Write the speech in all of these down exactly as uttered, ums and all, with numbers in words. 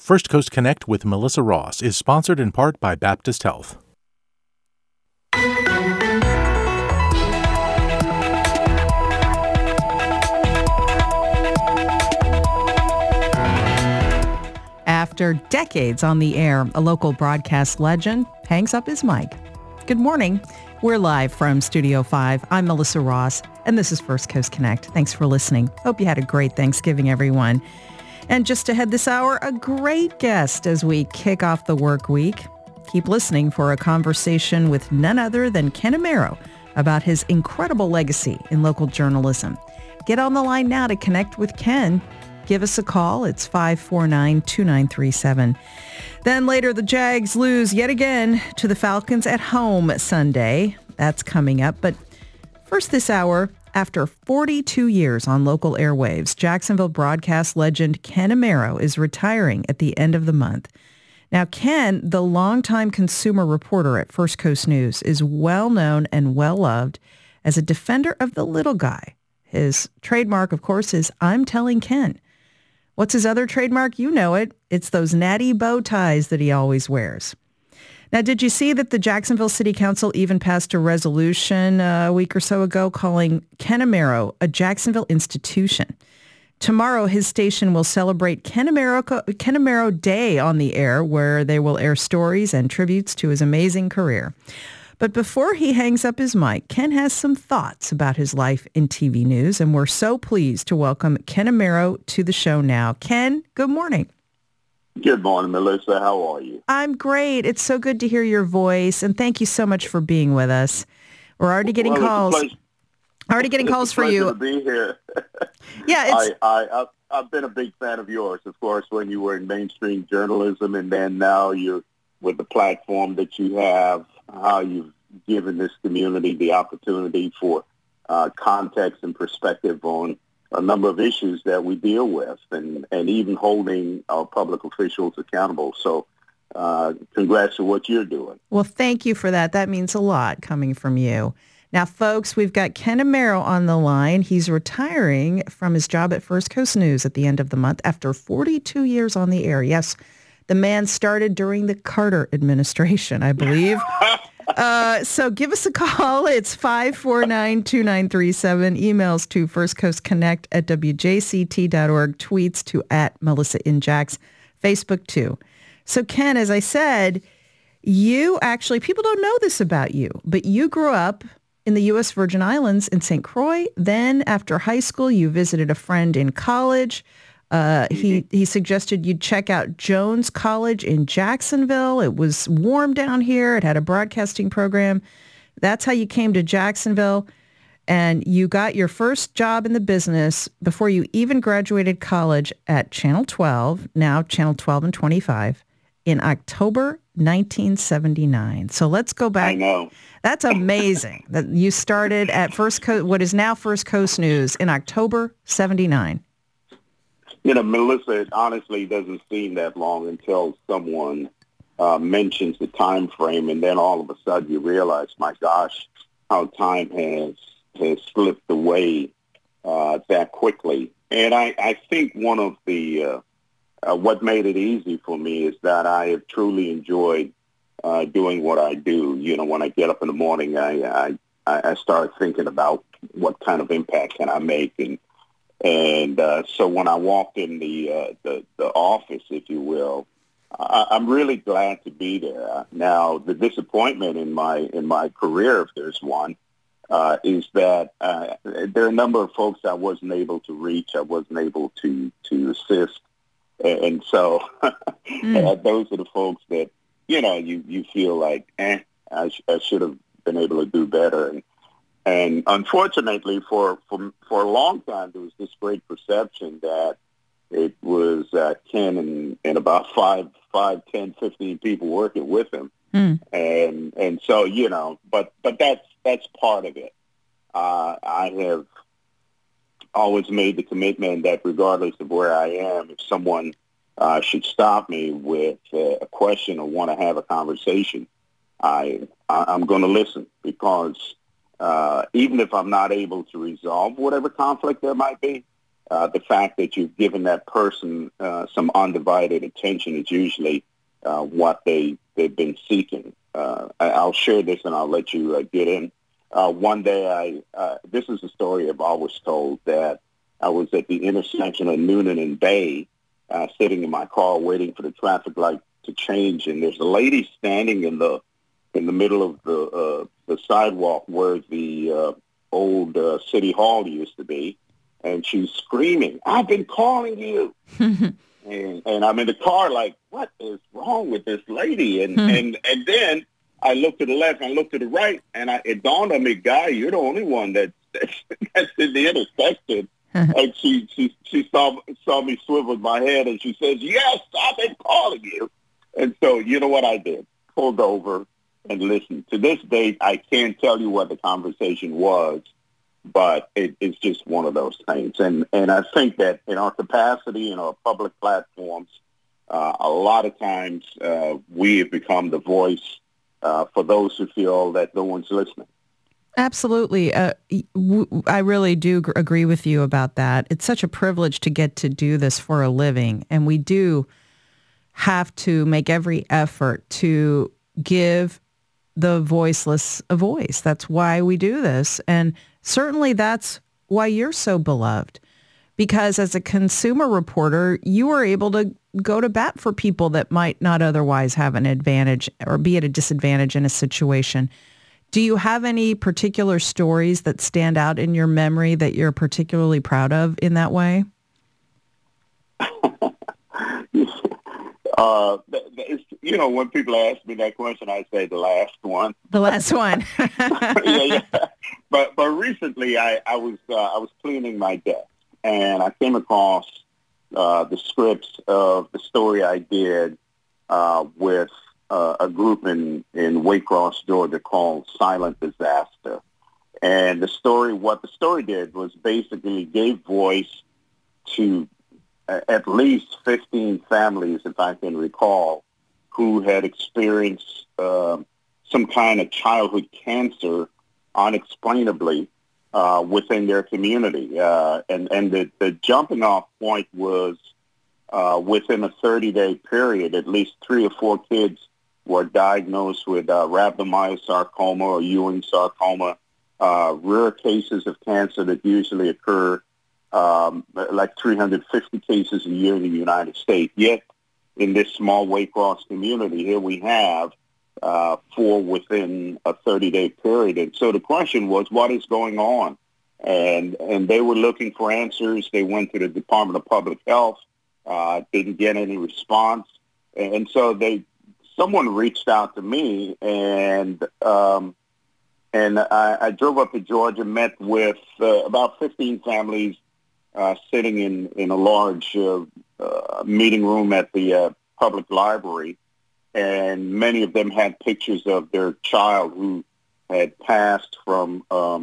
First Coast Connect with Melissa Ross is sponsored in part by Baptist Health. After decades on the air, a local broadcast legend hangs up his mic. Good morning. We're live from Studio five. I'm Melissa Ross, and this is First Coast Connect. Thanks for listening. Hope you had a great Thanksgiving, everyone. And just ahead this hour, a great guest as we kick off the work week. Keep listening for a conversation with none other than Ken Amaro about his incredible legacy in local journalism. Get on the line now to connect with Ken. Give us a call. It's five four nine, two nine three seven. Then later, the Jags lose yet again to the Falcons at home Sunday. That's coming up. But first this hour, after forty-two years on local airwaves, Jacksonville broadcast legend Ken Amaro is retiring at the end of the month. Now, Ken, the longtime consumer reporter at First Coast News, is well known and well loved as a defender of the little guy. His trademark, of course, is I'm Telling Ken. What's his other trademark? You know it. It's those natty bow ties that he always wears. Now, did you see that the Jacksonville City Council even passed a resolution uh, a week or so ago calling Ken Amaro a Jacksonville institution? Tomorrow, his station will celebrate Ken Amaro, Ken Amaro Day on the air, where they will air stories and tributes to his amazing career. But before he hangs up his mic, Ken has some thoughts about his life in T V news, and we're so pleased to welcome Ken Amaro to the show now. Ken, good morning. Good morning, Melissa. How are you? I'm great. It's so good to hear your voice, and thank you so much for being with us. We're already getting well, calls. It's already getting it's calls a for you. To be here. Yeah, it's. I, I, I've, I've been a big fan of yours, of course, when you were in mainstream journalism, and then now you're with the platform that you have, how you've given this community the opportunity for uh, context and perspective on a number of issues that we deal with, and, and even holding our public officials accountable. So uh, congrats to what you're doing. Well, thank you for that. That means a lot coming from you. Now, folks, we've got Ken Amaro on the line. He's retiring from his job at First Coast News at the end of the month after forty-two years on the air. Yes, the man started during the Carter administration, I believe. Uh, so give us a call. It's five four nine, two nine three seven. Emails to firstcoastconnect at w j c t dot org. Tweets to at Melissa in Jax. Facebook too. So Ken, as I said, you actually, people don't know this about you, but you grew up in the U S Virgin Islands in Saint Croix. Then after high school, you visited a friend in college. Uh, he, he suggested you check out Jones College in Jacksonville. It was warm down here. It had a broadcasting program. That's how you came to Jacksonville. And you got your first job in the business before you even graduated college at Channel twelve, now Channel twelve and twenty-five, in October nineteen seventy-nine. So let's go back. I know. That's amazing that you started at First Coast, what is now First Coast News, in October seventy-nine. You know, Melissa, it honestly doesn't seem that long until someone uh, mentions the time frame, and then all of a sudden you realize, my gosh, how time has has slipped away uh, that quickly. And I, I think one of the uh, uh, what made it easy for me is that I have truly enjoyed uh, doing what I do. You know, when I get up in the morning, I I, I start thinking about what kind of impact can I make, and And uh, so when I walked in the, uh, the the office, if you will, I, I'm really glad to be there. Now, the disappointment in my in my career, if there's one, uh, is that uh, there are a number of folks I wasn't able to reach. I wasn't able to to assist, and, and so mm. uh, those are the folks that you know you, you feel like, eh, I, sh- I should have been able to do better. And, And unfortunately, for, for for a long time, there was this great perception that it was uh, Ken and, and about five, five, ten, fifteen people working with him, mm. and and so you know, but but that's that's part of it. Uh, I have always made the commitment that regardless of where I am, if someone uh, should stop me with uh, a question or want to have a conversation, I, I I'm going to listen, because Uh, even if I'm not able to resolve whatever conflict there might be, uh, the fact that you've given that person uh, some undivided attention is usually uh, what they, they've been seeking. Uh, I, I'll share this and I'll let you uh, get in. Uh, one day, I uh, this is a story I've always told, that I was at the intersection of Noonan and Bay, uh, sitting in my car waiting for the traffic light to change, and there's a lady standing in the in the middle of the uh, the sidewalk where the uh, old uh, city hall used to be, and she's screaming, "I've been calling you!" and and I'm in the car like, what is wrong with this lady? And and and then I looked to the left, and I looked to the right, and I, it dawned on me, Guy, you're the only one that that's, that's in the intersection. And she she she saw saw me swivel my head, and she says, "Yes, I've been calling you." And so, you know what I did? Pulled over and listened. To this date, I can't tell you what the conversation was, but it, it's just one of those things. And and I think that in our capacity, in our public platforms, uh, a lot of times uh, we have become the voice uh, for those who feel that no one's listening. Absolutely. Uh, w- I really do gr- agree with you about that. It's such a privilege to get to do this for a living, and we do have to make every effort to give the voiceless a voice. That's why we do this. And certainly that's why you're so beloved, because as a consumer reporter, you are able to go to bat for people that might not otherwise have an advantage or be at a disadvantage in a situation. Do you have any particular stories that stand out in your memory that you're particularly proud of in that way? Uh, you know, when people ask me that question, I say the last one. The last one. yeah, yeah. But but recently, I I was uh, I was cleaning my desk, and I came across uh, the scripts of the story I did uh, with uh, a group in in Waycross, Georgia, called Silent Disaster. And the story, what the story did was basically gave voice to at least fifteen families, if I can recall, who had experienced uh, some kind of childhood cancer unexplainably uh, within their community. Uh, and and the, the jumping off point was uh, within a thirty-day period, at least three or four kids were diagnosed with uh, rhabdomyosarcoma or Ewing sarcoma, uh, rare cases of cancer that usually occur Um, like three hundred fifty cases a year in the United States. Yet, in this small Waycross community, here we have uh, four within a thirty-day period. And so the question was, what is going on? And and they were looking for answers. They went to the Department of Public Health, uh, didn't get any response. And so they, someone reached out to me, and um, and I, I drove up to Georgia, met with uh, about fifteen families, Uh, sitting in, in a large uh, uh, meeting room at the uh, public library, and many of them had pictures of their child who had passed from um,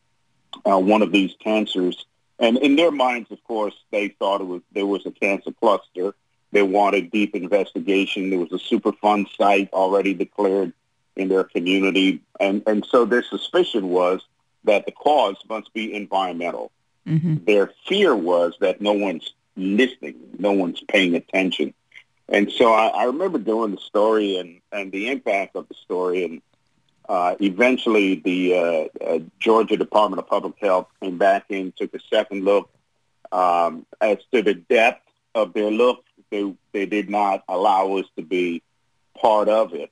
uh, one of these cancers. And in their minds, of course, they thought it was there was a cancer cluster. They wanted deep investigation. There was a Superfund site already declared in their community, and and so their suspicion was that the cause must be environmental. Mm-hmm. Their fear was that no one's listening, no one's paying attention. And so I, I remember doing the story and, and the impact of the story. And uh, eventually the uh, uh, Georgia Department of Public Health came back in, took a second look. Um, as to the depth of their look, they, they did not allow us to be part of it.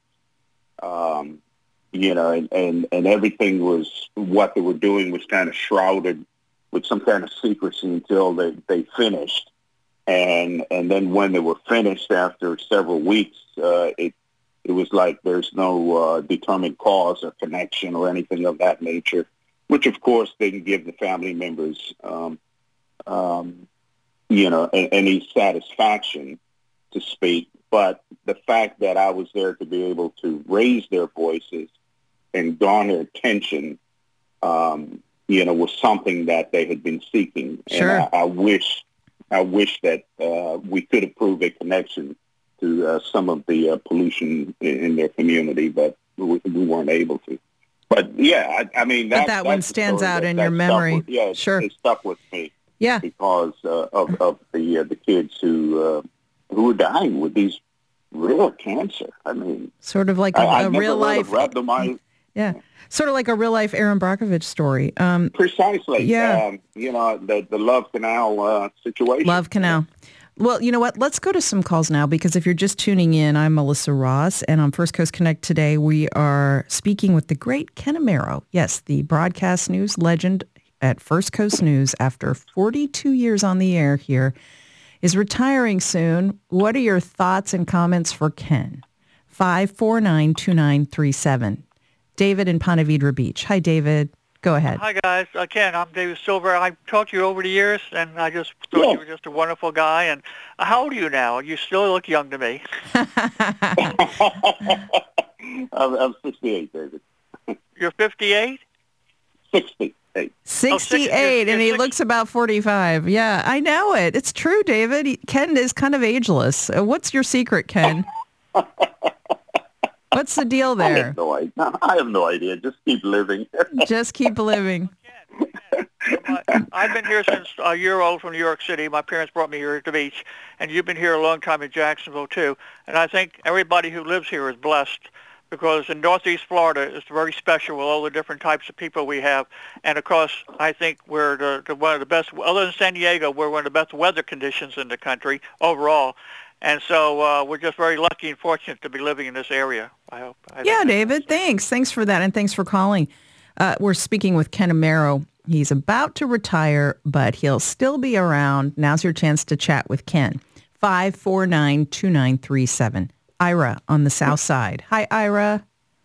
Um, you know, and, and, and everything was, what they were doing was kind of shrouded with some kind of secrecy until they, they finished. And and then when they were finished after several weeks, uh, it it was like there's no uh, determined cause or connection or anything of that nature, which of course didn't give the family members, um, um, you know, a, any satisfaction to speak. But the fact that I was there to be able to raise their voices and garner attention, um, you know, was something that they had been seeking. Sure. And I, I wish, I wish that uh, we could have proved a connection to uh, some of the uh, pollution in, in their community, but we, we weren't able to. But yeah, I, I mean, that, but that one stands out that, in that your memory. With, yeah, it, sure, it stuck with me. Yeah. because uh, of, of the uh, the kids who uh, who were dying with these real cancer. I mean, sort of like a, I, a never real life. Rhabdomyolysis. Yeah. Sort of like a real life Aaron Brockovich story. Um, Precisely. Yeah. Um, you know, the, the Love Canal uh, situation. Love Canal. Well, you know what? Let's go to some calls now, because if you're just tuning in, I'm Melissa Ross, and on First Coast Connect today, we are speaking with the great Ken Amaro. Yes, the broadcast news legend at First Coast News, after forty-two years on the air here, is retiring soon. What are your thoughts and comments for Ken? five four nine, two nine three seven. David in Ponte Vedra Beach. Hi, David. Go ahead. Hi, guys. Uh, Ken, I'm David Silver. I've talked to you over the years, and I just thought Yeah. you were just a wonderful guy. And uh, how old are you now? You still look young to me. I'm, I'm sixty-eight, David. You're fifty-eight? sixty-eight. sixty-eight, you're and he six- looks about forty-five. Yeah, I know it. It's true, David. He- Ken is kind of ageless. Uh, What's your secret, Ken? What's the deal I there? have no idea. I have no idea. Just keep living. Just keep living. Ken, Ken, my- I've been here since a year old from New York City. My parents brought me here to the beach, and you've been here a long time in Jacksonville, too. And I think everybody who lives here is blessed, because in Northeast Florida, it's very special with all the different types of people we have. And, of course, I think we're the, the, one of the best, other than San Diego, we're one of the best weather conditions in the country overall. And so uh, we're just very lucky and fortunate to be living in this area, I hope. I Yeah, think. David, thanks. Thanks for that, and thanks for calling. Uh, we're speaking with Ken Amaro. He's about to retire, but he'll still be around. Now's your chance to chat with Ken. five four nine, two nine three seven. Ira on the South Side. Hi, Ira.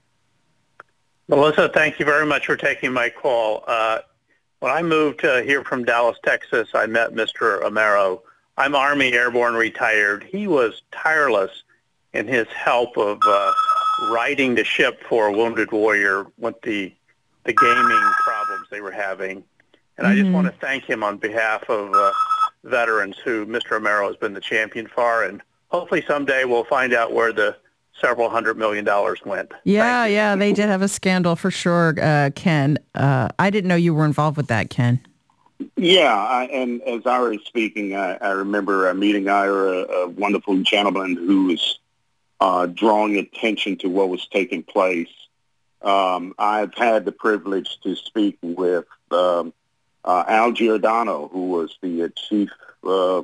Melissa, thank you very much for taking my call. Uh, when I moved uh, here from Dallas, Texas, I met Mister Amaro. I'm Army Airborne retired. He was tireless in his help of uh, righting the ship for a wounded warrior with the the gaming problems they were having. And I just want to thank him on behalf of uh, veterans who Mister Amaro has been the champion for. And hopefully someday we'll find out where the several hundred million dollars went. Yeah, Thank you. yeah, they did have a scandal for sure, uh, Ken. Uh, I didn't know you were involved with that, Ken. Yeah, I, and as Ira is speaking, I, I remember uh, meeting Ira, a wonderful gentleman who was uh, drawing attention to what was taking place. Um, I've had the privilege to speak with um, uh, Al Giordano, who was the uh, chief uh,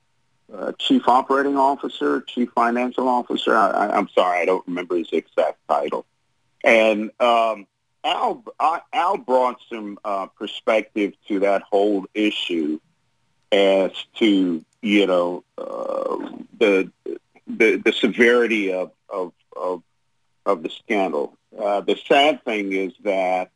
uh, chief operating officer, chief financial officer. I, I, I'm sorry, I don't remember his exact title. And um, Al, Al brought some uh, perspective to that whole issue as to, you know, uh, the, the the severity of of of, of the scandal. Uh, the sad thing is that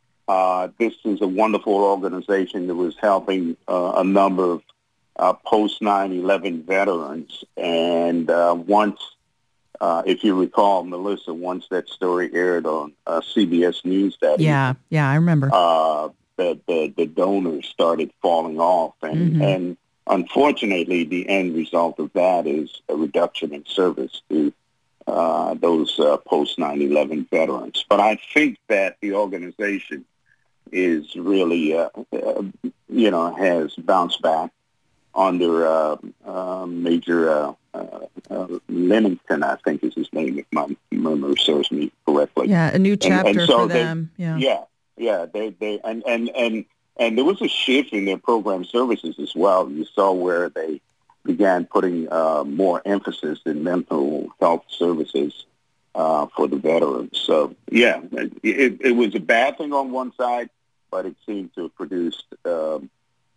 uh, this is a wonderful organization that was helping uh, a number of uh, post nine eleven veterans, and uh, once. Uh, if you recall, Melissa, once that story aired on uh, C B S News that Yeah, evening, yeah, I remember. uh, the, the the donors started falling off, and Mhm. and unfortunately, the end result of that is a reduction in service to uh, those uh, post nine eleven veterans. But I think that the organization is really, uh, uh, you know, has bounced back under uh, uh, Major uh, uh, uh, Lennington, I think is his name, if my memory serves me correctly. Yeah, a new chapter and so for they- them. Yeah. Yeah, yeah. They, they, and, and, and, and there was a shift in their program services as well. You saw where they began putting uh, more emphasis in mental health services uh, for the veterans. So, yeah, it, it was a bad thing on one side, but it seemed to have produced um,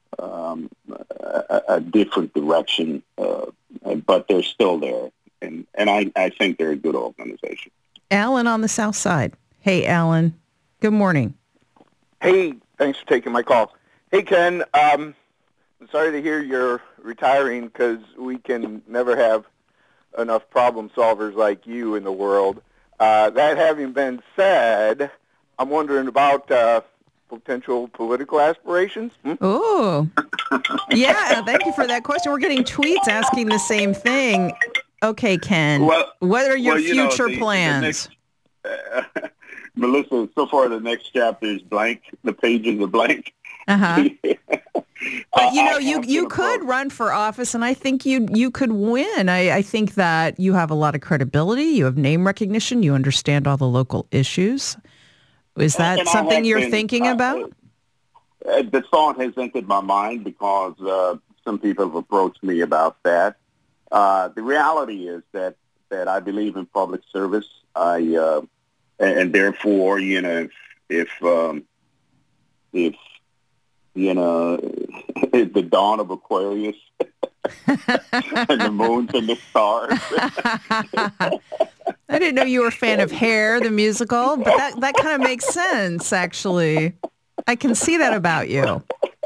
um, a, a different direction, uh, but they're still there. And, and I, I think they're a good organization. Alan on the South Side. Hey, Alan. Good morning. Hey, thanks for taking my call. Hey, Ken, um, I'm sorry to hear you're retiring because we can never have enough problem solvers like you in the world. Uh, that having been said, I'm wondering about uh, potential political aspirations. Hmm? Oh, yeah. Thank you for that question. We're getting tweets asking the same thing. Okay, Ken. Well- what are your well, you know, future the- the plans? next- Uh, Melissa, so far the next chapter is blank. The pages are blank. Uh-huh. But, you know, I you, have you been could approached. run for office, and I think you you could win. I, I think that you have a lot of credibility. You have name recognition. You understand all the local issues. Is that And I something have you're been, thinking uh, about? Uh, the thought has entered my mind because uh, some people have approached me about that. Uh, the reality is that, that I believe in public service. I uh, and, and therefore, you know, if if, um, if you know, it's the dawn of Aquarius and the moons and the stars. I didn't know you were a fan of Hair, the musical, but that, that kind of makes sense, actually. I can see that about you.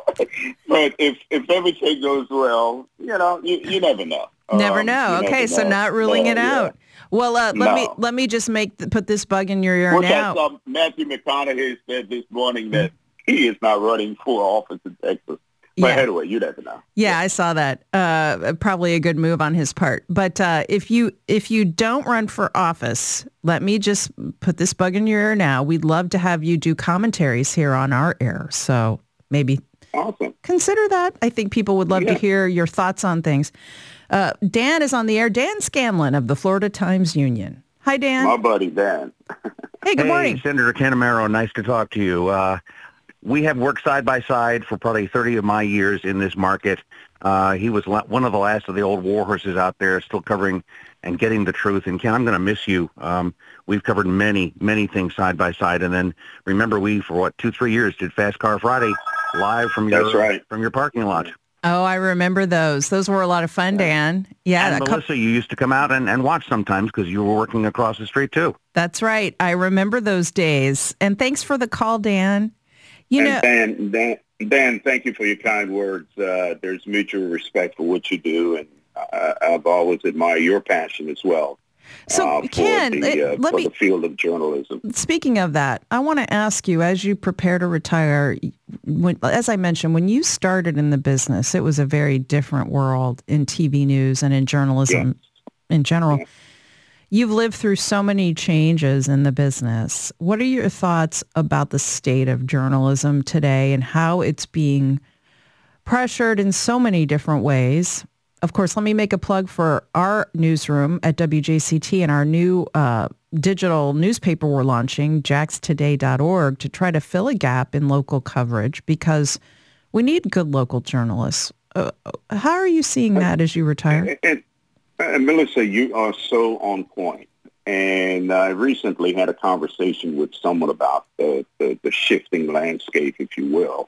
But if if everything goes well, you know, you, you never know. Never Um, know. you Okay, never so know. not ruling No, it yeah. out. Well, uh, let me No. let me just make the, put this bug in your ear Which now. I saw Matthew McConaughey said this morning that he is not running for office in Texas. But Yeah. anyway, you never know. Yeah, I saw that. Uh, probably a good move on his part. But uh, if you if you don't run for office, let me just put this bug in your ear now. We'd love to have you do commentaries here on our air. So maybe Awesome. consider that. I think people would love to Yeah. hear your thoughts on things. Uh, Dan is on the air. Dan Scanlon of the Florida Times-Union. Hi, Dan. My buddy Dan. Hey, good hey, morning. Senator Ken Amaro, nice to talk to you. Uh, we have worked side by side for probably thirty of my years in this market. Uh, he was la- one of the last of the old war horses out there still covering and getting the truth. And Ken, I'm going to miss you. Um, we've covered many, many things side by side. And then remember, we, for what, two, three years, did Fast Car Friday live from your, That's right. from your parking lot. Oh, I remember those. Those were a lot of fun, Dan. Yeah, And a Melissa, couple- you used to come out and, and watch sometimes because you were working across the street too. that's right. I remember those days. And thanks for the call, Dan. You know, And Dan, Dan, Dan, thank you for your kind words. Uh, there's mutual respect for what you do, and uh, I've always admired your passion as well. So, uh, for Ken, the, uh, uh, let for me- the field of journalism. speaking of that, I want to ask you, as you prepare to retire, when, as I mentioned, when you started in the business, it was a very different world in T V news and in journalism in general. Yeah. You've lived through so many changes in the business. What are your thoughts about the state of journalism today and how it's being pressured in so many different ways? Of course, let me make a plug for our newsroom at W J C T and our new uh, digital newspaper we're launching, jax today dot org, to try to fill a gap in local coverage because we need good local journalists. Uh, how are you seeing that as you retire? And, and Melissa, you are so on point. And I recently had a conversation with someone about the, the, the shifting landscape, if you will.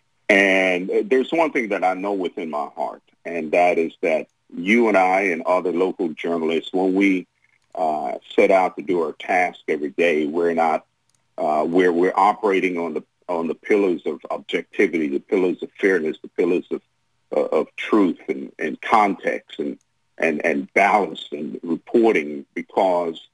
And there's one thing that I know within my heart, and that is that you and I and other local journalists, when we uh, set out to do our task every day, we're not, uh, we're, we're operating on the on the pillars of objectivity, the pillars of fairness, the pillars of uh, of truth and, and context and, and, and balance and reporting, because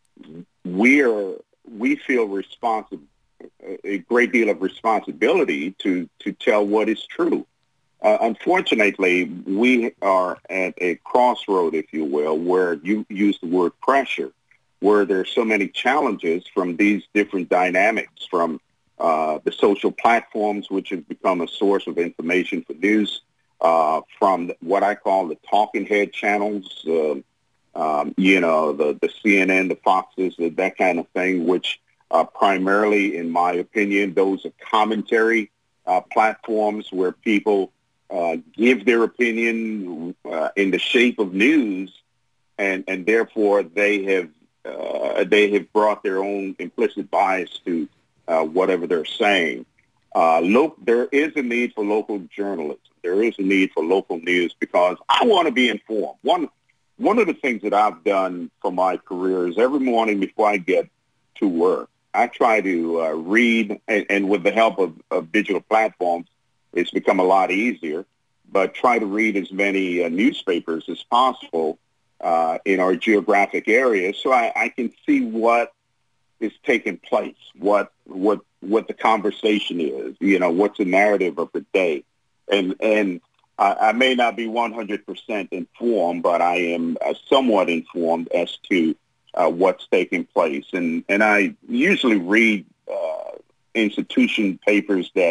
we're we feel responsible, a great deal of responsibility to, to tell what is true. Uh, unfortunately, we are at a crossroad, if you will, where you use the word pressure, where there's so many challenges from these different dynamics, from uh, the social platforms, which have become a source of information for news, uh, from what I call the talking head channels, uh, um, you know, the, the C N N, the Foxes, that kind of thing, which uh, primarily, in my opinion, those are commentary uh, platforms where people uh, give their opinion uh, in the shape of news, and, and therefore they have uh, they have brought their own implicit bias to uh, whatever they're saying. Uh, lo- there is a need for local journalism. There is a need for local news because I want to be informed. One one of the things that I've done for my career is every morning before I get to work, I try to uh, read, and, and with the help of, of digital platforms, it's become a lot easier, but try to read as many uh, newspapers as possible uh, in our geographic area so I, I can see what is taking place, what what what the conversation is, you know, what's the narrative of the day. And and I, I may not be one hundred percent informed, but I am uh, somewhat informed as to uh, what's taking place. And, and I usually read uh, institution papers that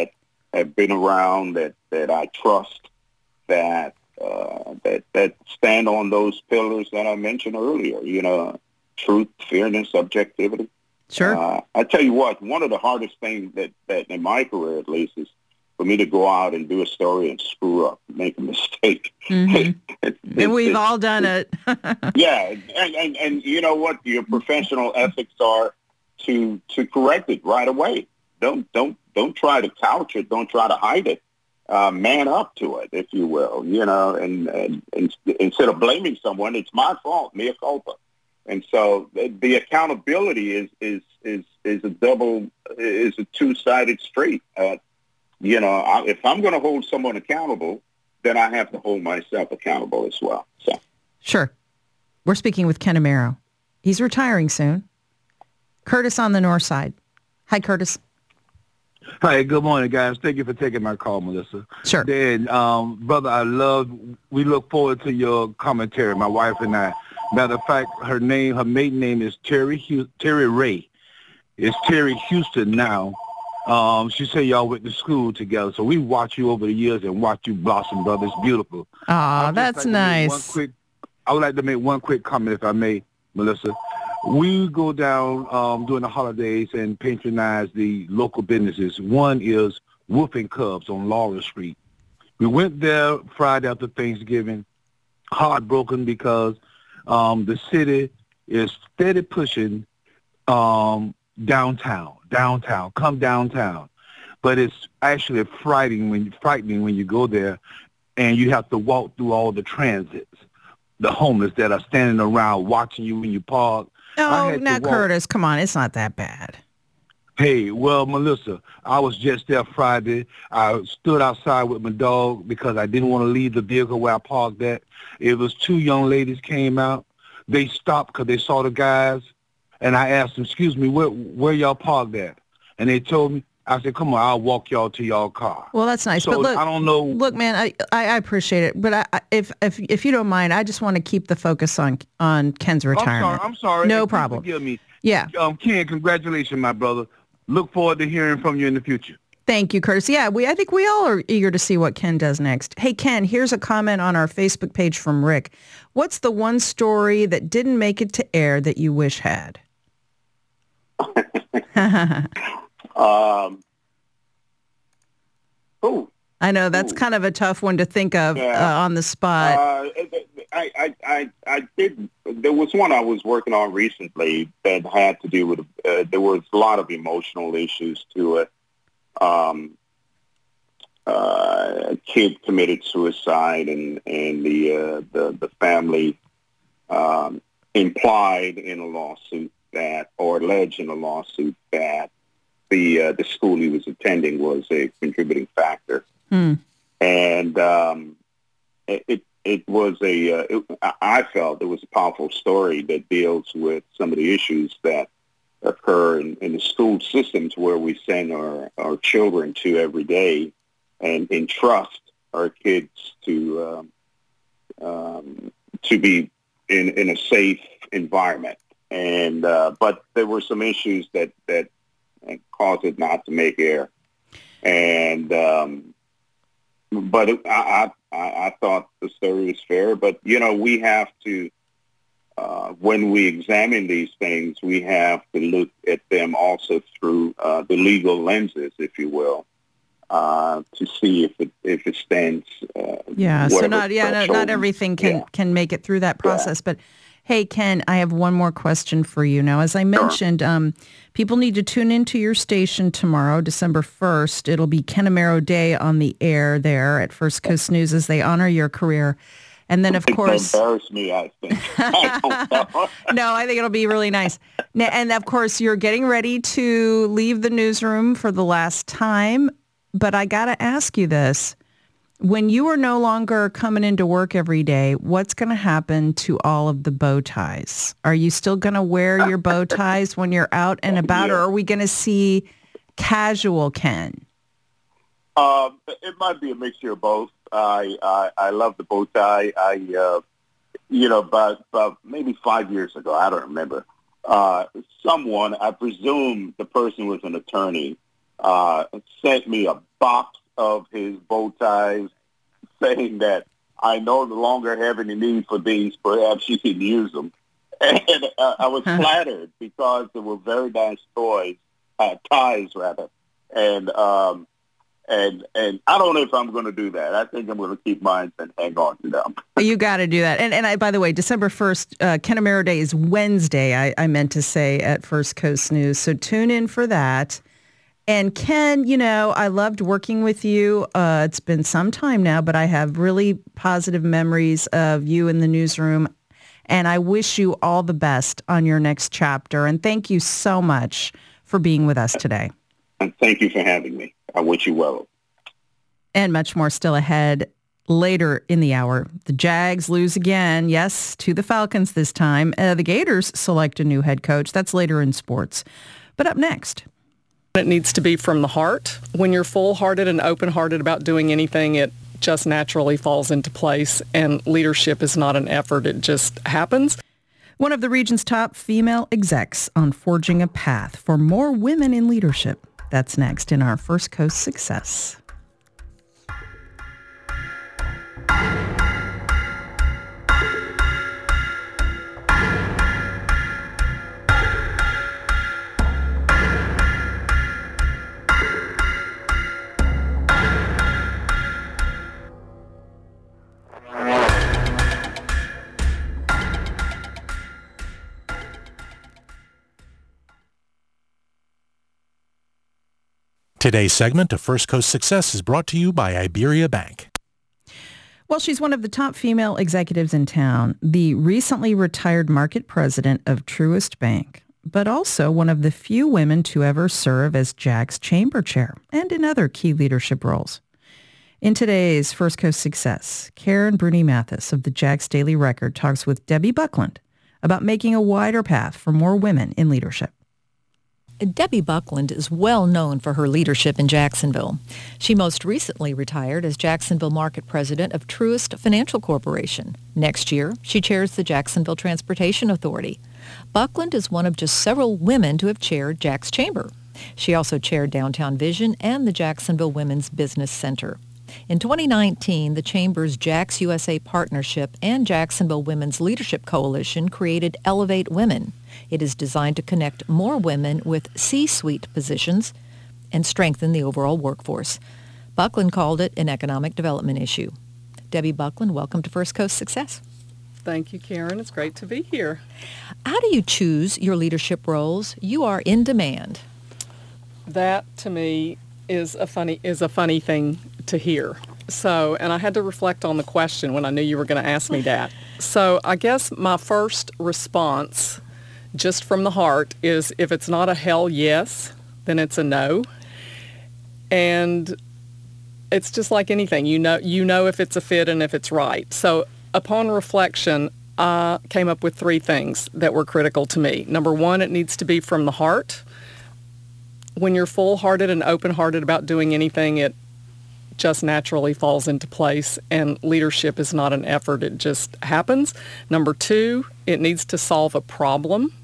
have been around that, that I trust, that uh, that that stand on those pillars that I mentioned earlier. You know, truth, fairness, objectivity. Sure. Uh, I tell you what, one of the hardest things that, that in my career, at least, is for me to go out and do a story and screw up, make a mistake. Mm-hmm. it, it, and we've it, all done it. yeah, and, and and you know what? Your professional ethics are to to correct it right away. Don't don't don't try to couch it. Don't try to hide it. Uh, man up to it, if you will. You know, and, and, and instead of blaming someone, it's my fault, mea culpa. And so the, the accountability is is is is a double is a two-sided street. Uh, you know, I, if I'm going to hold someone accountable, then I have to hold myself accountable as well. So sure, we're speaking with Ken Amaro. He's retiring soon. Curtis on the north side. Hi, Curtis. Hi, good morning, guys. Thank you for taking my call, Melissa. Sure. Dan, um, brother, I love. We look forward to your commentary. My wife and I. Matter of fact, her name, her maiden name is Terry Hu- Terry Ray. It's Terry Houston now. Um, she said y'all went to school together, so we watched you over the years and watched you blossom, brother. It's beautiful. Aw, that's like nice. One quick, I would like to make one quick comment, if I may, Melissa. We go down um, during the holidays and patronize the local businesses. One is Wolf and Cubs on Lawrence Street. We went there Friday after Thanksgiving, heartbroken because Um, the city is steady pushing um, downtown, downtown, come downtown. But it's actually frightening when, frightening when you go there and you have to walk through all the transits, the homeless that are standing around watching you when you park. Oh, now, Curtis, come on. It's not that bad. Hey, well, Melissa, I was just there Friday. I stood outside with my dog because I didn't want to leave the vehicle where I parked at. It was two young ladies came out. They stopped because they saw the guys, and I asked them, excuse me, where where y'all parked at? And they told me, I said, come on, I'll walk y'all to y'all car. Well, that's nice. So but look, I don't know. Look, man, I, I appreciate it. But I, I, if, if if you don't mind, I just want to keep the focus on, on Ken's retirement. I'm sorry. I'm sorry. No Please problem. Forgive me. Yeah. Um, Ken, congratulations, my brother. Look forward to hearing from you in the future. Thank you, Curtis. Yeah, we I think we all are eager to see what Ken does next. Hey, Ken, here's a comment on our Facebook page from Rick. What's the one story that didn't make it to air that you wish had? um, ooh. I know that's Ooh. kind of a tough one to think of Yeah. uh, on the spot. Uh, I, I, I, I did. There was one I was working on recently that had to do with. Uh, there was a lot of emotional issues to it. Um, uh, a kid committed suicide, and and the uh, the the family um, implied in a lawsuit that, or alleged in a lawsuit that the uh, the school he was attending was a contributing factor. Hmm. And um, it, it it was a uh, it, I felt it was a powerful story that deals with some of the issues that occur in, in the school systems where we send our, our children to every day and entrust our kids to um, um, to be in, in a safe environment. And uh, but there were some issues that that caused it not to make air. And um, but it, I, I I thought the story was fair. But you know, we have to. Uh, when we examine these things, we have to look at them also through uh, the legal lenses, if you will, uh, to see if it if it stands. Uh, yeah. So not yeah not, not everything can yeah. can make it through that process. Yeah. But hey, Ken, I have one more question for you. Now, as I mentioned, sure. um, people need to tune into your station tomorrow, December first. It'll be Ken Amaro Day on the air there at First Coast News as they honor your career. And then, of course, embarrass me, I think. I don't know. No, I think it'll be really nice. And of course, you're getting ready to leave the newsroom for the last time. But I got to ask you this. When you are no longer coming into work every day, what's going to happen to all of the bow ties? Are you still going to wear your bow ties when you're out and about, yeah. or are we going to see casual Ken? Um, it might be a mixture of both. I, I I love the bow tie. I uh, you know about about maybe five years ago, I don't remember. Uh, someone, I presume the person was an attorney, uh, sent me a box of his bow ties, saying that I no longer have any need for these. Perhaps you can use them. And uh, I was flattered because they were very nice toys, uh, ties rather. And um, and and I don't know if I'm going to do that. I think I'm going to keep mine and hang on to them. You got to do that. And and I, by the way, December first, uh, Ken Amaro Day is Wednesday, I, I meant to say, at First Coast News. So tune in for that. And Ken, you know, I loved working with you. Uh, it's been some time now, but I have really positive memories of you in the newsroom. And I wish you all the best on your next chapter. And thank you so much for being with us today. And thank you for having me. I wish you well. And much more still ahead later in the hour. The Jags lose again, yes, to the Falcons this time. Uh, the Gators select a new head coach. That's later in sports. But up next. It needs to be from the heart. When you're full-hearted and open-hearted about doing anything, it just naturally falls into place, and leadership is not an effort. It just happens. One of the region's top female execs on forging a path for more women in leadership. That's next in our First Coast Success. Today's segment of First Coast Success is brought to you by Iberia Bank. Well, she's one of the top female executives in town, the recently retired market president of Truist Bank, but also one of the few women to ever serve as Jack's chamber chair and in other key leadership roles. In today's First Coast Success, Karen Bruni Mathis of the Jack's Daily Record talks with Debbie Buckland about making a wider path for more women in leadership. Debbie Buckland is well known for her leadership in Jacksonville. She most recently retired as Jacksonville Market President of Truist Financial Corporation. Next year, she chairs the Jacksonville Transportation Authority. Buckland is one of just several women to have chaired Jack's Chamber. She also chaired Downtown Vision and the Jacksonville Women's Business Center. In twenty nineteen, the Chamber's Jack's U S A Partnership and Jacksonville Women's Leadership Coalition created Elevate Women. It is designed to connect more women with C-suite positions and strengthen the overall workforce. Buckland called it an economic development issue. Debbie Buckland, welcome to First Coast Success. Thank you, Karen. It's great to be here. How do you choose your leadership roles? You are in demand. That, to me, is a funny is a funny thing to hear. So, and I had to reflect on the question when I knew you were going to ask me that. So I guess my first response, just from the heart, is if it's not a hell yes, then it's a no. And it's just like anything. You know, you know if it's a fit and if it's right. So upon reflection, I came up with three things that were critical to me. Number one, it needs to be from the heart. When you're full-hearted and open-hearted about doing anything, it just naturally falls into place, and leadership is not an effort. It just happens. Number two, it needs to solve a problem,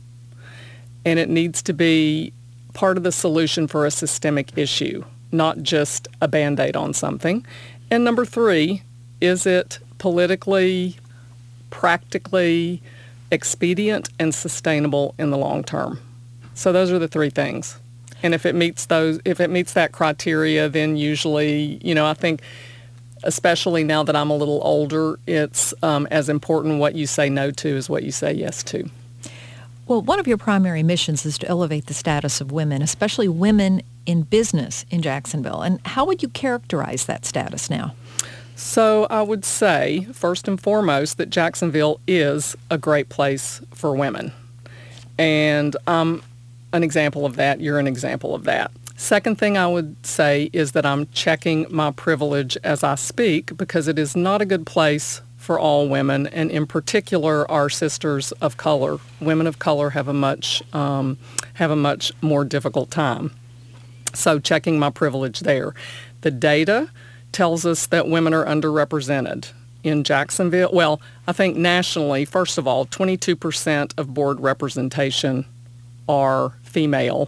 and it needs to be part of the solution for a systemic issue, not just a Band-Aid on something. And number three, is it politically, practically expedient and sustainable in the long term? So those are the three things. And if it meets those, if it meets that criteria, then usually, you know, I think, especially now that I'm a little older, it's um, as important what you say no to as what you say yes to. Well, one of your primary missions is to elevate the status of women, especially women in business in Jacksonville. And how would you characterize that status now? So I would say, first and foremost, that Jacksonville is a great place for women. And um an example of that. You're an example of that. Second thing I would say is that I'm checking my privilege as I speak, because it is not a good place for all women, and in particular our sisters of color. Women of color have a much um, have a much more difficult time. So checking my privilege there. The data tells us that women are underrepresented in Jacksonville. Well, I think nationally, first of all, twenty-two percent of board representation are female,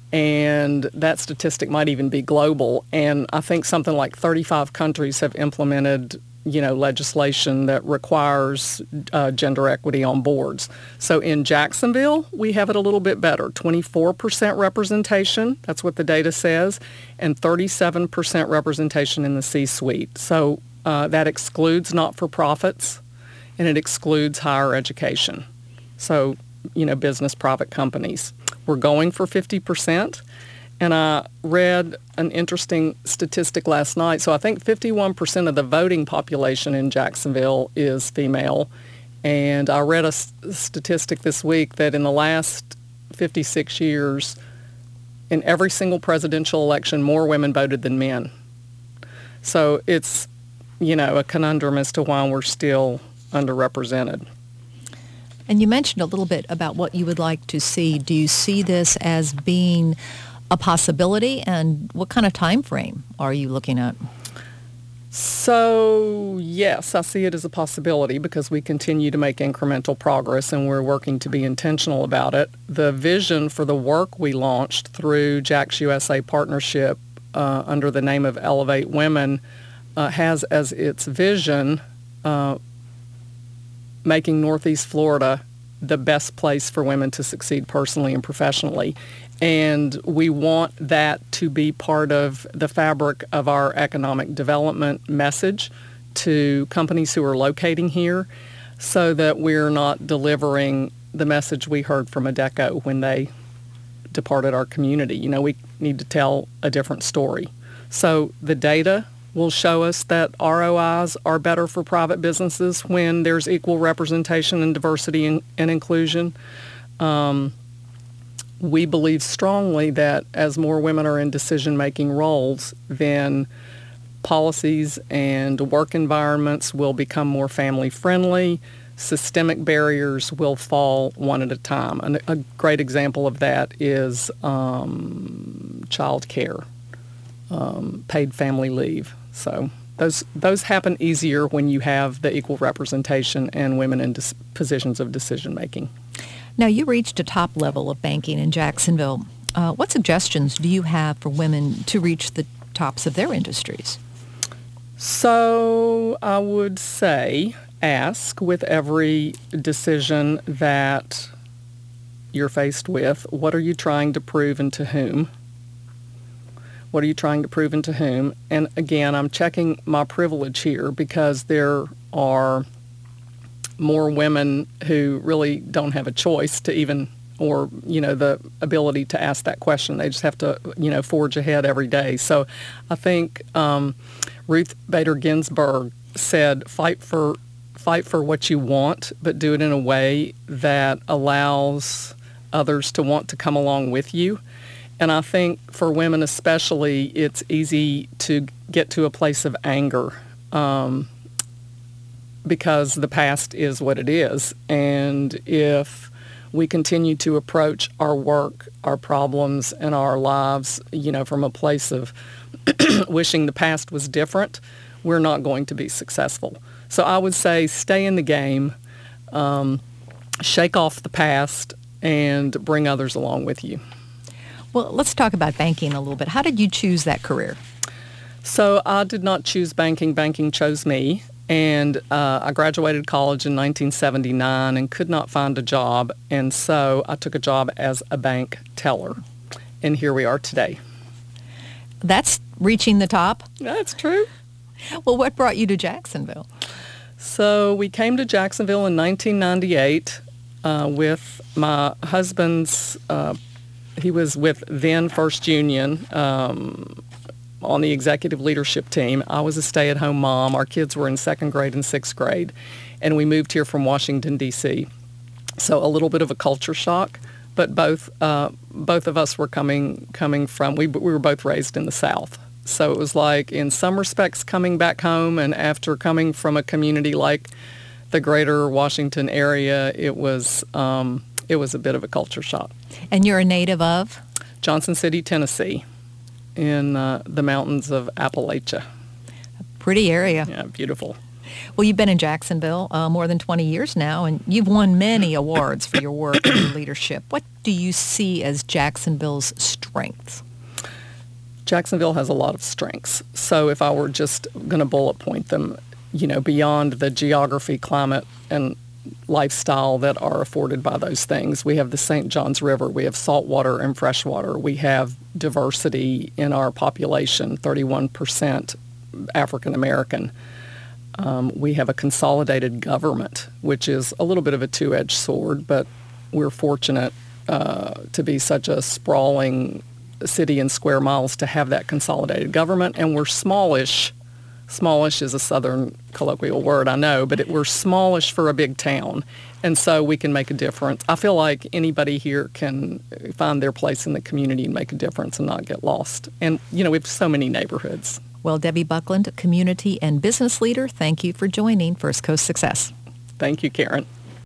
and that statistic might even be global. And I think something like thirty-five countries have implemented, you know, legislation that requires uh, gender equity on boards. So in Jacksonville, we have it a little bit better. twenty-four percent representation, that's what the data says, and thirty-seven percent representation in the C-suite. So uh, that excludes not-for-profits, and it excludes higher education. So, you know, business, private companies. We're going for fifty percent. And I read an interesting statistic last night. So I think fifty-one percent of the voting population in Jacksonville is female. And I read a statistic this week that in the last fifty-six years, in every single presidential election, more women voted than men. So it's, you know, a conundrum as to why we're still underrepresented. And you mentioned a little bit about what you would like to see. Do you see this as being a possibility, and what kind of time frame are you looking at? So, yes, I see it as a possibility because we continue to make incremental progress and we're working to be intentional about it. The vision for the work we launched through Jack's U S A Partnership uh, under the name of Elevate Women uh, has as its vision uh, making Northeast Florida the best place for women to succeed personally and professionally. And we want that to be part of the fabric of our economic development message to companies who are locating here so that we're not delivering the message we heard from Adecco when they departed our community. You know, we need to tell a different story. So the data will show us that R O Is are better for private businesses when there's equal representation and diversity and, and inclusion. Um, we believe strongly that as more women are in decision-making roles, then policies and work environments will become more family-friendly. Systemic barriers will fall one at a time. And a great example of that is um, child care, um, paid family leave. So those those happen easier when you have the equal representation and women in dis- positions of decision-making. Now, you reached a top level of banking in Jacksonville. Uh, what suggestions do you have for women to reach the tops of their industries? So I would say ask with every decision that you're faced with, what are you trying to prove and to whom? What are you trying to prove and to whom? And again, I'm checking my privilege here because there are more women who really don't have a choice to even, or, you know, the ability to ask that question. They just have to, you know, forge ahead every day. So I think um, Ruth Bader Ginsburg said, fight for fight for what you want, but do it in a way that allows others to want to come along with you. And I think for women especially, it's easy to get to a place of anger um, because the past is what it is. And if we continue to approach our work, our problems, and our lives, you know, from a place of wishing the past was different, we're not going to be successful. So I would say stay in the game, um, shake off the past, and bring others along with you. Well, let's talk about banking a little bit. How did you choose that career? So I did not choose banking. Banking chose me. And uh, I graduated college in nineteen seventy-nine and could not find a job. And so I took a job as a bank teller. And here we are today. That's reaching the top. That's true. Well, what brought you to Jacksonville? So we came to Jacksonville in nineteen ninety-eight uh, with my husband's, uh, he was with then First Union um, on the executive leadership team. I was a stay-at-home mom. Our kids were in second grade and sixth grade, and we moved here from Washington, D C So a little bit of a culture shock, but both uh, both of us were coming coming from, we, we were both raised in the South. So it was like, in some respects, coming back home, and after coming from a community like the greater Washington area, it was um, it was a bit of a culture shock. And you're a native of? Johnson City, Tennessee, in uh, the mountains of Appalachia. A pretty area. Yeah, beautiful. Well, you've been in Jacksonville uh, more than twenty years now, and you've won many awards for your work and your leadership. What do you see as Jacksonville's strengths? Jacksonville has a lot of strengths. So if I were just going to bullet point them, you know, beyond the geography, climate, and lifestyle that are afforded by those things, we have the Saint Johns River, we have saltwater and freshwater, we have diversity in our population, thirty-one percent African American. Um, we have a consolidated government, which is a little bit of a two-edged sword, but we're fortunate uh, to be such a sprawling city in square miles to have that consolidated government, and we're smallish. Smallish is a Southern colloquial word, I know, but it, we're smallish for a big town, and so we can make a difference. I feel like anybody here can find their place in the community and make a difference and not get lost. And, you know, we have so many neighborhoods. Well, Debbie Buckland, community and business leader, thank you for joining First Coast Success. Thank you, Karen.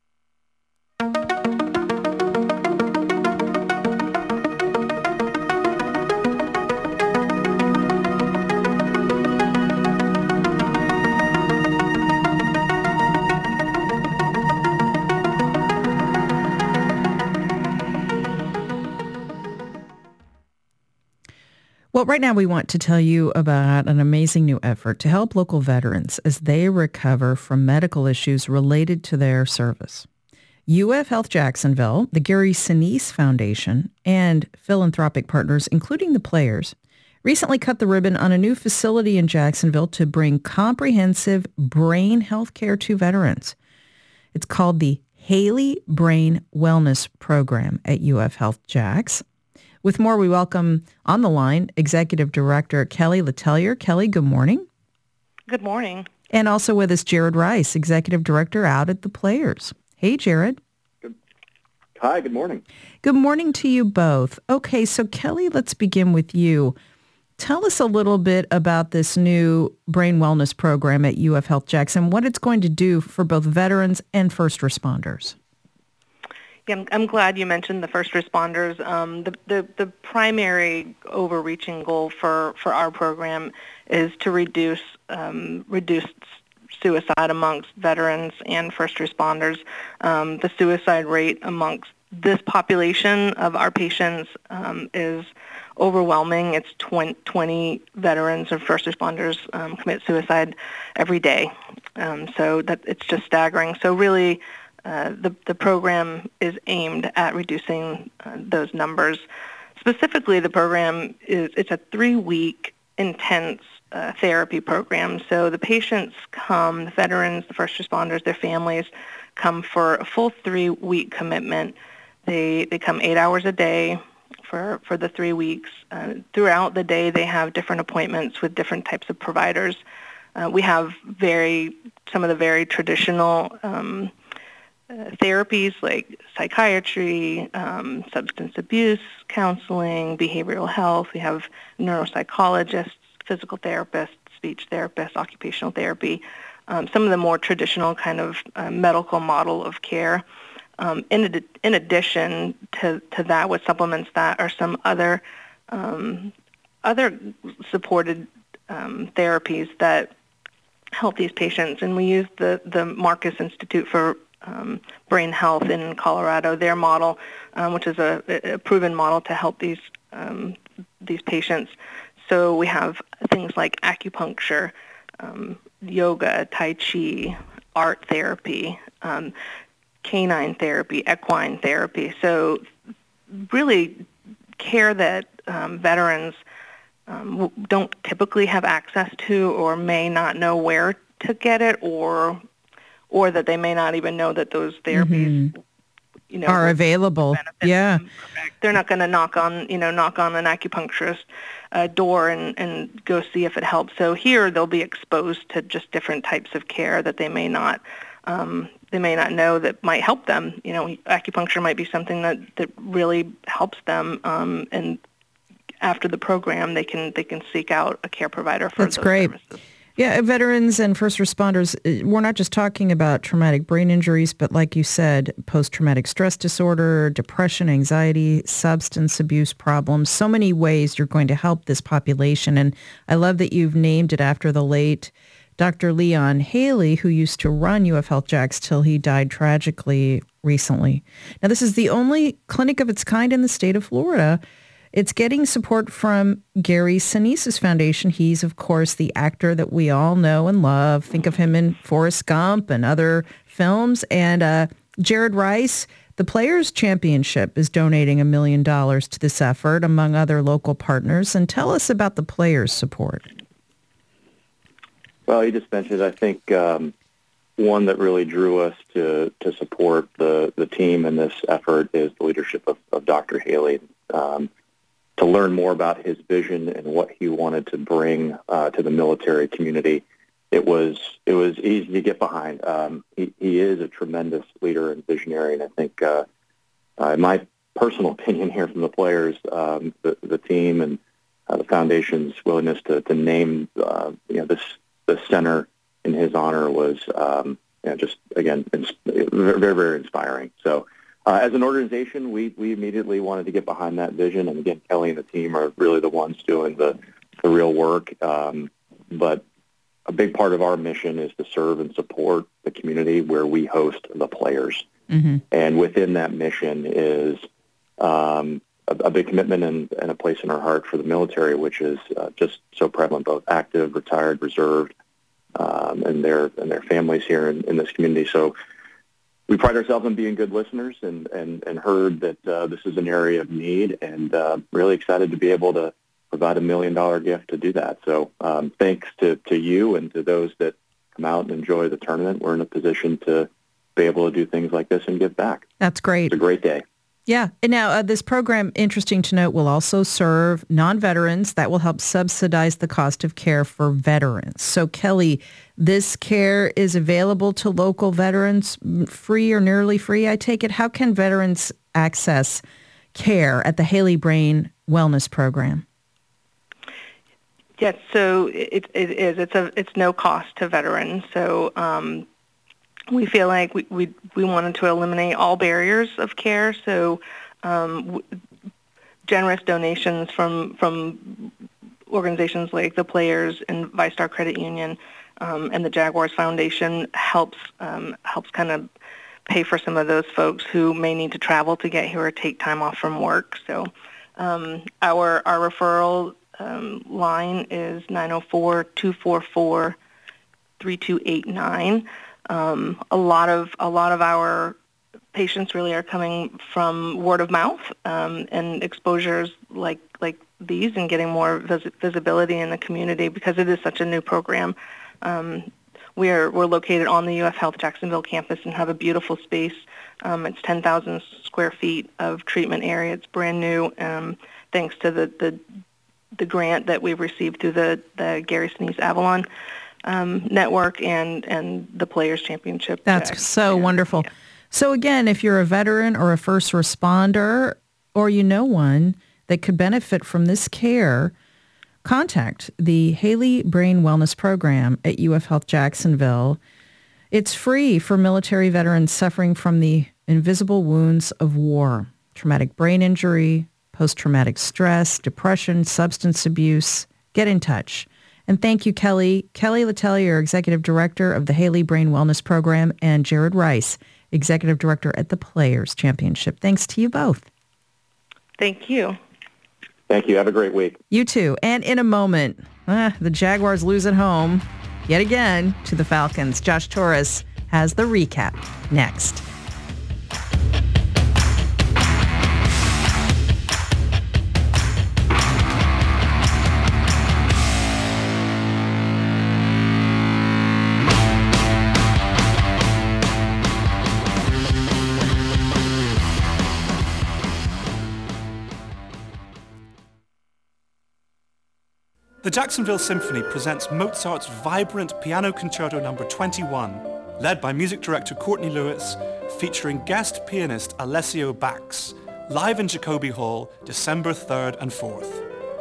Well, right now we want to tell you about an amazing new effort to help local veterans as they recover from medical issues related to their service. U F Health Jacksonville, the Gary Sinise Foundation, and philanthropic partners, including the Players, recently cut the ribbon on a new facility in Jacksonville to bring comprehensive brain health care to veterans. It's called the Haley Brain Wellness Program at U F Health Jax. With more, we welcome on the line Executive Director Kelly Letelier. Kelly, good morning. Good morning. And also with us, Jared Rice, Executive Director out at the Players. Hey, Jared. Good. Hi, good morning. Good morning to you both. Okay, so Kelly, let's begin with you. Tell us a little bit about this new brain wellness program at U F Health Jackson, what it's going to do for both veterans and first responders. Yeah, I'm, I'm glad you mentioned the first responders. Um, the, the, the primary overreaching goal for, for our program is to reduce um, reduce suicide amongst veterans and first responders. Um, the suicide rate amongst this population of our patients um, is overwhelming. It's twenty veterans or first responders um, commit suicide every day. Um, so that it's just staggering. So really, Uh, the, the program is aimed at reducing uh, those numbers. Specifically, the program is it's a three-week intense uh, therapy program. So the patients come, the veterans, the first responders, their families come for a full three-week commitment. They they come eight hours a day for, for the three weeks. Uh, throughout the day, they have different appointments with different types of providers. Uh, we have very some of the very traditional um, Uh, therapies like psychiatry, um, substance abuse counseling, behavioral health. We have neuropsychologists, physical therapists, speech therapists, occupational therapy, um, some of the more traditional kind of uh, medical model of care. Um, in, ad- in addition to, to that, what supplements that are some other um, other supported um, therapies that help these patients. And we use the, the Marcus Institute for Um, brain health in Colorado, their model, um, which is a, a proven model to help these um, these patients. So we have things like acupuncture, um, yoga, tai chi, art therapy, um, canine therapy, equine therapy. So really care that um, veterans um, don't typically have access to or may not know where to get it, or or that they may not even know that those therapies, mm-hmm. you know, are available. Yeah, them. They're not going to knock on, you know, knock on an acupuncturist uh, door and, and go see if it helps. So here they'll be exposed to just different types of care that they may not, um, they may not know that might help them. You know, acupuncture might be something that, that really helps them, um, and after the program, they can they can seek out a care provider for That's those great. services. Yeah, veterans and first responders, we're not just talking about traumatic brain injuries, but like you said, post-traumatic stress disorder, depression, anxiety, substance abuse problems, so many ways you're going to help this population. And I love that you've named it after the late Doctor Leon Haley, who used to run U F Health Jax till he died tragically recently. Now, this is the only clinic of its kind in the state of Florida. It's getting support from Gary Sinise Foundation. He's, of course, the actor that we all know and love. Think of him in Forrest Gump and other films. And uh, Jared Rice, the Players Championship, is donating a million dollars to this effort, among other local partners. And tell us about the Players' support. Well, you just mentioned, I think, um, one that really drew us to, to support the, the team in this effort is the leadership of, of Doctor Haley. Um, to learn more about his vision and what he wanted to bring uh, to the military community, it was it was easy to get behind. Um, he, he is a tremendous leader and visionary, and I think, uh, uh, in my personal opinion here from the players, um, the, the team and uh, the foundation's willingness to, to name uh, you know this the center in his honor was um, you know, just, again, ins- very, very inspiring. So uh, as an organization, we, we immediately wanted to get behind that vision. And, again, Kelly and the team are really the ones doing the, the real work. Um, but a big part of our mission is to serve and support the community where we host the players. Mm-hmm. And within that mission is um, a, a big commitment and, and a place in our heart for the military, which is uh, just so prevalent, both active, retired, reserved, um, and their and their families here in, in this community. So we pride ourselves on being good listeners and, and, and heard that uh, this is an area of need, and uh, really excited to be able to provide a million-dollar gift to do that. So um, thanks to, to you and to those that come out and enjoy the tournament. We're in a position to be able to do things like this and give back. That's great. It's a great day. Yeah. And now uh, this program, interesting to note, will also serve non-veterans. That will help subsidize the cost of care for veterans. So, Kelly, this care is available to local veterans, free or nearly free, I take it. How can veterans access care at the Haley Brain Wellness Program? Yes, so it, it is. It's a it's no cost to veterans. So um, we feel like we, we we wanted to eliminate all barriers of care. So um, w- generous donations from from organizations like the Players and ViStar Credit Union um, and the Jaguars Foundation helps um, helps kind of pay for some of those folks who may need to travel to get here or take time off from work. So um, our our referral um, line is nine oh four, two four four, three two eight nine. Um, a lot of a lot of our patients really are coming from word of mouth um, and exposures like like these, and getting more vis- visibility in the community because it is such a new program. Um, we are we're located on the U F Health Jacksonville campus and have a beautiful space. Um, it's ten thousand square feet of treatment area. It's brand new, um, thanks to the, the the grant that we've received through the the Gary Sinise Avalon Um, network and, and the Players Championship. That's deck. so and, wonderful. Yeah. So again, if you're a veteran or a first responder, or you know one that could benefit from this care, contact the Haley Brain Wellness Program at U F Health Jacksonville. It's free for military veterans suffering from the invisible wounds of war, traumatic brain injury, post-traumatic stress, depression, substance abuse. Get in touch. And thank you, Kelly. Kelly Letelier, Executive Director of the Haley Brain Wellness Program, and Jared Rice, Executive Director at the Players Championship. Thanks to you both. Thank you. Thank you. Have a great week. You too. And in a moment, ah, the Jaguars lose at home yet again to the Falcons. Josh Torres has the recap next. The Jacksonville Symphony presents Mozart's vibrant Piano Concerto number twenty-one, led by music director Courtney Lewis, featuring guest pianist Alessio Bax, live in Jacoby Hall, December third and fourth.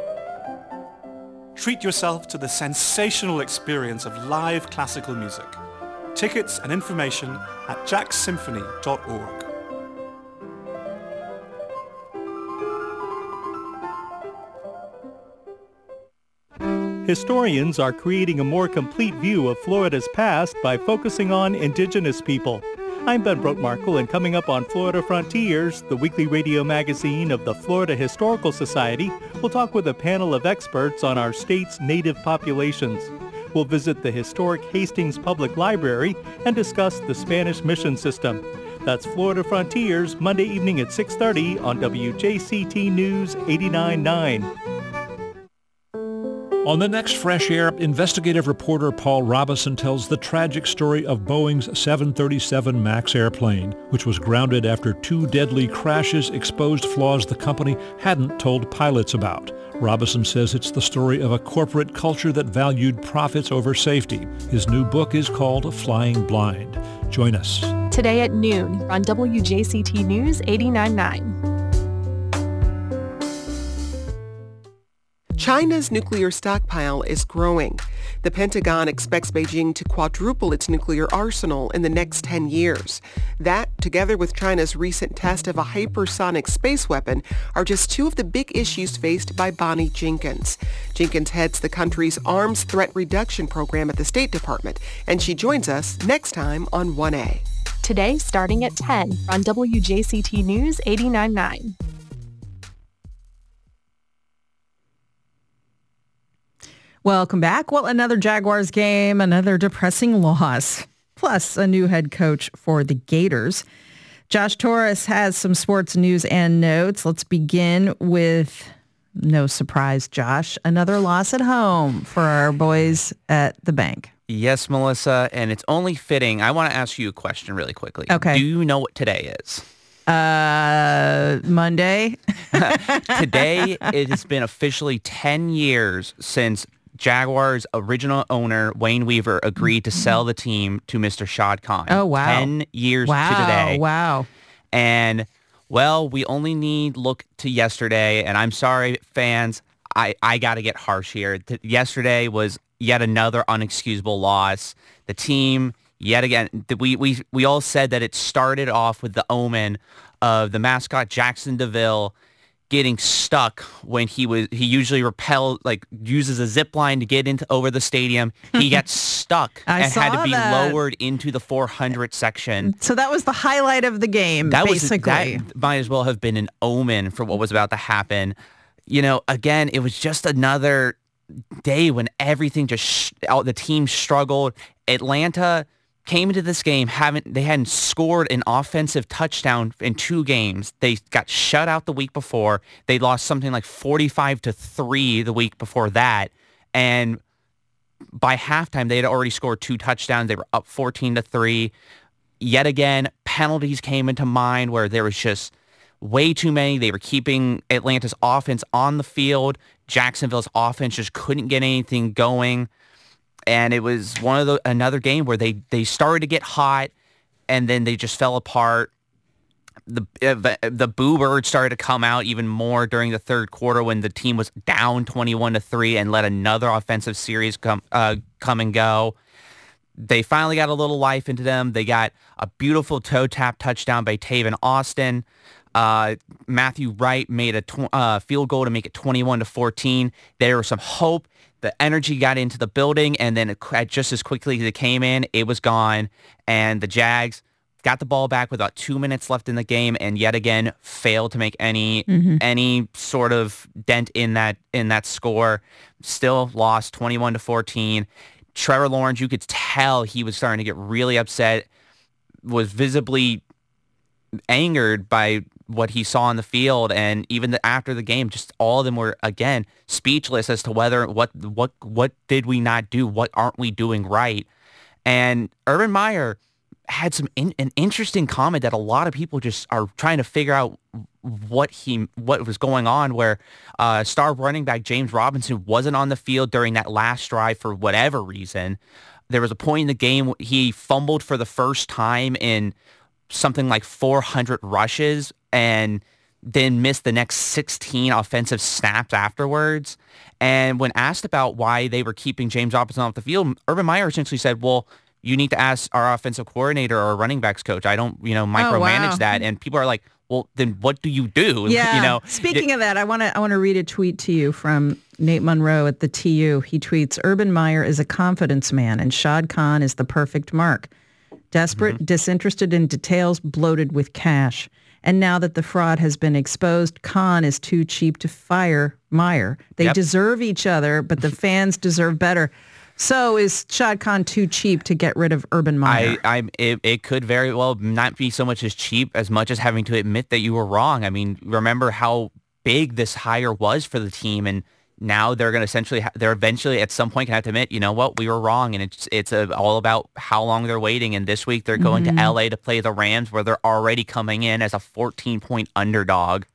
Treat yourself to the sensational experience of live classical music. Tickets and information at jax symphony dot org. Historians are creating a more complete view of Florida's past by focusing on indigenous people. I'm Ben Brotmarkle, and coming up on Florida Frontiers, the weekly radio magazine of the Florida Historical Society, we'll talk with a panel of experts on our state's native populations. We'll visit the historic Hastings Public Library and discuss the Spanish mission system. That's Florida Frontiers, Monday evening at six thirty on W J C T News eighty-nine point nine. On the next Fresh Air, investigative reporter Paul Robison tells the tragic story of Boeing's seven thirty-seven MAX airplane, which was grounded after two deadly crashes exposed flaws the company hadn't told pilots about. Robison says it's the story of a corporate culture that valued profits over safety. His new book is called Flying Blind. Join us. Today at noon on W J C T News eighty-nine point nine. China's nuclear stockpile is growing. The Pentagon expects Beijing to quadruple its nuclear arsenal in the next ten years. That, together with China's recent test of a hypersonic space weapon, are just two of the big issues faced by Bonnie Jenkins. Jenkins heads the country's arms threat reduction program at the State Department, and she joins us next time on one A. Today, starting at ten on W J C T News eighty-nine point nine. Welcome back. Well, another Jaguars game, another depressing loss, plus a new head coach for the Gators. Josh Torres has some sports news and notes. Let's begin with, no surprise, Josh, another loss at home for our boys at the bank. Yes, Melissa, and it's only fitting. I want to ask you a question really quickly. Okay. Do you know what today is? Uh, Monday. Today, it has been officially ten years since Jaguars' original owner, Wayne Weaver, agreed to sell the team to Mister Shad Khan. Oh, wow. ten years wow, to today. Wow. And, well, we only need look to yesterday, and I'm sorry, fans, I, I got to get harsh here. Th- yesterday was yet another unexcusable loss. The team, yet again, th- we, we, we all said that it started off with the omen of the mascot Jackson DeVille getting stuck when he was he usually repelled like uses a zip line to get into over the stadium. He got stuck I and saw had to be that. lowered into the four hundred section. So that was the highlight of the game, That basically. was that might as well have been an omen for what was about to happen. You know, again, it was just another day when everything just sh- all the team struggled. Atlanta came into this game, haven't they hadn't scored an offensive touchdown in two games. They got shut out the week before. They lost something like forty-five to three the week before that. And by halftime, they had already scored two touchdowns. They were up fourteen to three. Yet again, penalties came into mind where there was just way too many. They were keeping Atlanta's offense on the field. Jacksonville's offense just couldn't get anything going. And it was one of the another game where they, they started to get hot, and then they just fell apart. The uh, the Boo Bird started to come out even more during the third quarter when the team was down twenty-one to three and let another offensive series come uh, come and go. They finally got a little life into them. They got a beautiful toe tap touchdown by Taven Austin. Uh, Matthew Wright made a tw- uh, field goal to make it twenty-one to fourteen. There was some hope. The energy got into the building, and then it, just as quickly as it came in, it was gone. And the Jags got the ball back with about two minutes left in the game, and yet again failed to make any mm-hmm. any sort of dent in that in that score. Still lost twenty-one to fourteen. Trevor Lawrence, you could tell he was starting to get really upset. Was visibly angered by what he saw on the field, and even the, after the game, just all of them were again speechless as to whether what what what did we not do, what aren't we doing right. And Urban Meyer had some in, an interesting comment that a lot of people just are trying to figure out what he what was going on, where uh, star running back James Robinson wasn't on the field during that last drive for whatever reason. There was a point in the game he fumbled for the first time in something like four hundred rushes and then missed the next sixteen offensive snaps afterwards. And when asked about why they were keeping James Robinson off the field, Urban Meyer essentially said, well, you need to ask our offensive coordinator or running backs coach. I don't, you know, micromanage oh, wow. that. And people are like, well, then what do you do? Yeah. You know, Speaking it, of that, I want to I want to read a tweet to you from Nate Monroe at the T U. He tweets, Urban Meyer is a confidence man and Shad Khan is the perfect mark. Desperate, mm-hmm. disinterested in details, bloated with cash. And now that the fraud has been exposed, Khan is too cheap to fire Meyer. They yep. deserve each other, but the fans deserve better. So is Shad Khan too cheap to get rid of Urban Meyer? I, I, it, it could very well not be so much as cheap as much as having to admit that you were wrong. I mean, remember how big this hire was for the team, and now they're going to essentially, ha- they're eventually at some point going to have to admit, you know what, we were wrong, and it's it's a, all about how long they're waiting. And this week they're going mm-hmm. to L A to play the Rams, where they're already coming in as a fourteen-point underdog.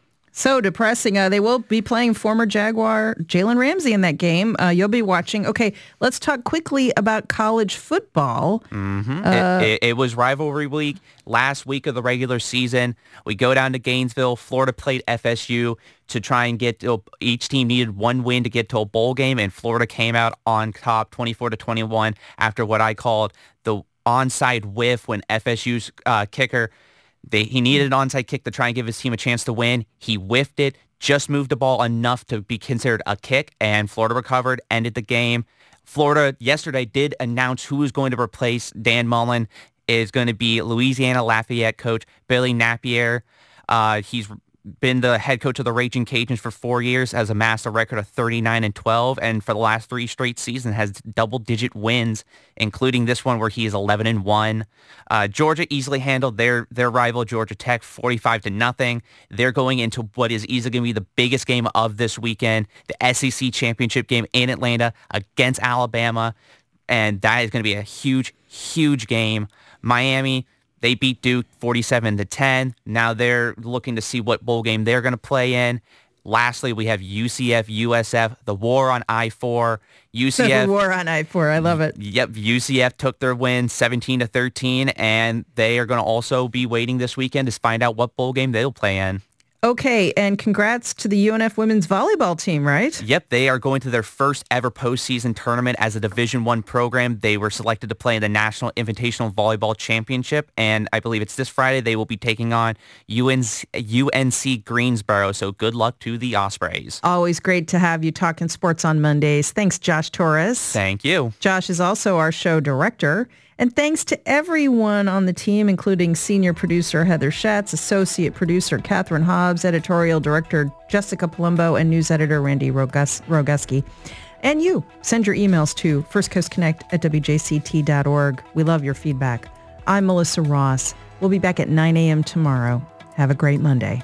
So depressing. Uh, they will be playing former Jaguar Jalen Ramsey in that game. Uh, you'll be watching. Okay, let's talk quickly about college football. Mm-hmm. Uh, it, it, it was rivalry week, last week of the regular season. We go down to Gainesville. Florida played F S U to try and get to, each team needed one win to get to a bowl game, and Florida came out on top twenty-four to twenty-one after what I called the onside whiff when F S U's uh, kicker, They, he needed an onside kick to try and give his team a chance to win. He whiffed it, just moved the ball enough to be considered a kick, and Florida recovered, ended the game. Florida yesterday did announce who is going to replace Dan Mullen. It is going to be Louisiana Lafayette coach Billy Napier. Uh, he's been the head coach of the Raging Cajuns for four years, has amassed a record of thirty-nine and twelve, and for the last three straight seasons has double-digit wins, including this one where he is eleven and one. Uh, Georgia easily handled their their rival Georgia Tech forty-five to nothing. They're going into what is easily going to be the biggest game of this weekend, the S E C championship game in Atlanta against Alabama, and that is going to be a huge, huge game. Miami, they beat Duke forty-seven to ten. Now they're looking to see what bowl game they're going to play in. Lastly, we have U C F, U S F, the war on I four. U C F, the war on I four, I love it. Yep, U C F took their win seventeen to thirteen, and they are going to also be waiting this weekend to find out what bowl game they'll play in. Okay, and congrats to the U N F women's volleyball team, right? Yep, they are going to their first ever postseason tournament as a Division One program. They were selected to play in the National Invitational Volleyball Championship, and I believe it's this Friday. They will be taking on U N C, U N C Greensboro, so good luck to the Ospreys. Always great to have you talking sports on Mondays. Thanks, Josh Torres. Thank you. Josh is also our show director. And thanks to everyone on the team, including senior producer Heather Schatz, associate producer Catherine Hobbs, editorial director Jessica Palumbo, and news editor Randy Rogus- Roguski. And you, send your emails to first coast connect at w j c t dot org. We love your feedback. I'm Melissa Ross. We'll be back at nine a.m. tomorrow. Have a great Monday.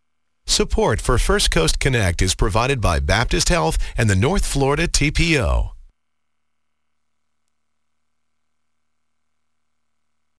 Support for First Coast Connect is provided by Baptist Health and the North Florida T P O.